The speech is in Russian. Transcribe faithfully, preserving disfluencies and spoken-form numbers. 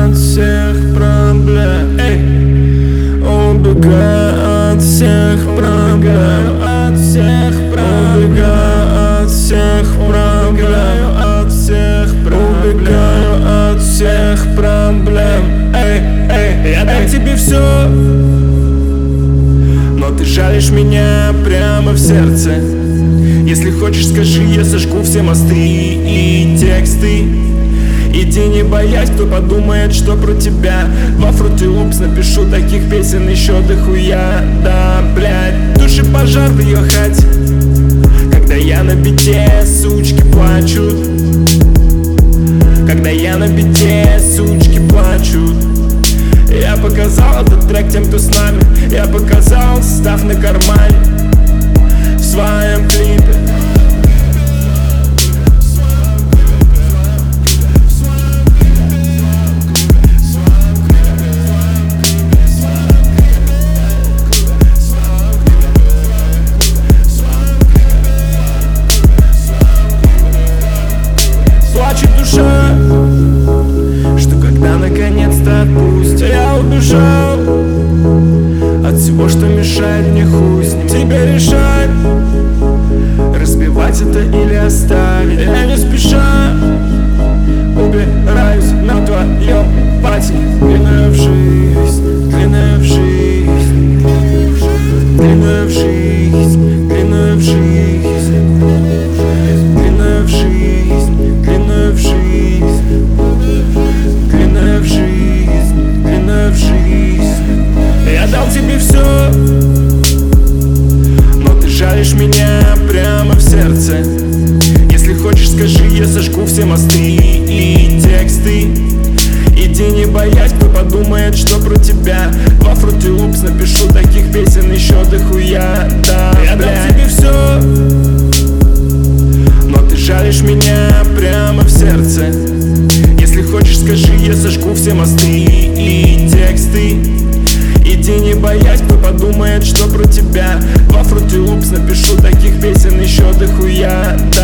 от всех проблем, эй. Убегаю от всех проблем, от всех проблем, убегаю от всех проблем, от всех проблем, убегаю от всех проблем, эй, эй. Я дам тебе все, но ты жалишь меня прямо в сердце. Если хочешь, скажи, я сожгу все мосты и тексты. Иди, не боясь, кто подумает, что про тебя. Во Fruity Loops напишу таких песен еще дохуя. Да, блядь, души пожар в ее хате, когда я на бите, сучки плачут. Когда я на бите, сучки плачут. Я показал этот трек тем, кто с нами. Я показал состав на кармане в своем клипе. Плачет душа, что когда наконец-то отпустит, я убежал от всего, что мешает мне, хуй с ним. Тебе решать, разбивать это или оставить. Я не спеша убираюсь на твоем пати. Длинная в жизнь, длинная в жизнь, длинная в жизнь, длинная в жизнь, длинная в жизнь, длинная в жизнь, длинная в жизнь, длинная в жизнь. Я дал тебе все, но ты жалишь меня прямо в сердце. Если хочешь, скажи, я сожгу все мосты и тексты. Иди, не боясь, кто подумает, что про тебя. Во Fruity Loops напишу таких песен еще дохуя. Да, я дал тебе все, но ты жалишь меня прямо в сердце. Если хочешь, скажи, я сожгу все мосты и тексты. Иди, не боясь, кто подумает, что про тебя. Во Fruity Loops напишу таких песен еще дохуя.